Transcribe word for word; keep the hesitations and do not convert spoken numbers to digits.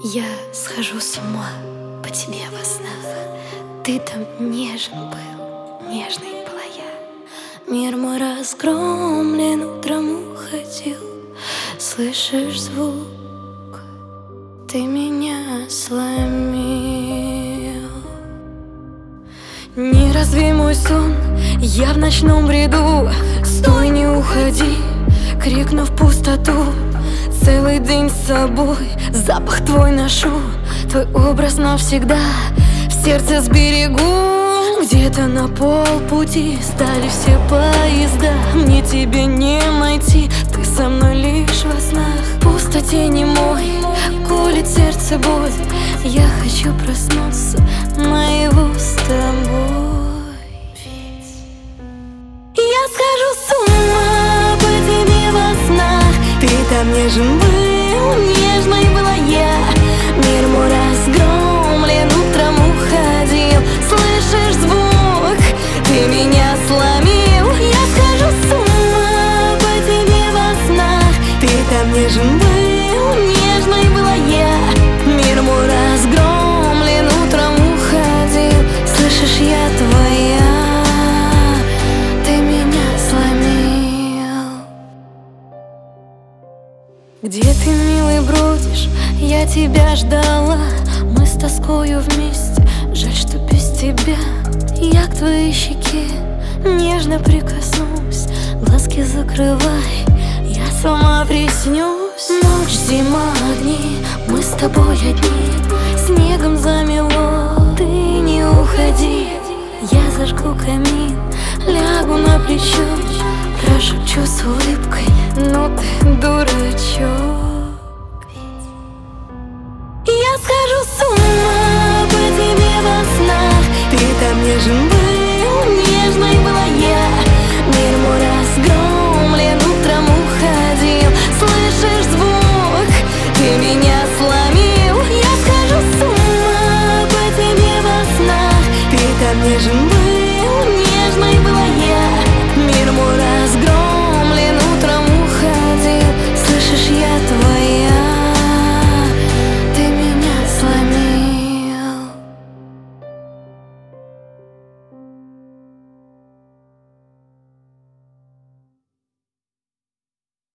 Я схожу с ума по тебе во снах. Ты там нежен был, нежной была я. Мир мой разгромлен, утром уходил. Слышишь звук? Ты меня сломил. Не разви мой сон, я в ночном бреду. Стой, не уходи, крикну в пустоту. Целый день с собой запах твой ношу. Твой образ навсегда в сердце сберегу. Где-то на полпути стали все поезда. Мне тебе не найти, ты со мной лишь во снах. В пустоте не мой, колет сердце боль. Я хочу проснуться наяву с тобой. Я схожу с ума по тебе во снах. Ты там нежен был, нежной была я. Мир мой разгромлен, утром уходил. Слышишь звук? Ты меня сломил. Я схожу с ума по тебе во снах. Ты там нежен был, нежной была я. Мир мой разгромлен, утром уходил. Слышишь, я твоя. Где ты, милый, бродишь? Я тебя ждала. Мы с тоскою вместе. Жаль, что без тебя. Я к твоей щеке нежно прикоснусь. Глазки закрывай, я сама приснюсь. Ночь, зима, огни, мы с тобой одни. Снегом замело, ты не уходи. Я зажгу камин, лягу на плечо, прошепчу с улыбкой: ну ты дурачок. Я схожу с ума по тебе во снах. Ты там нежен был, нежной была я. Мир мой разгромлен, утром уходил. Слышишь звук? Ты меня сломил. Я схожу с ума по тебе во снах. Ты там нежен был.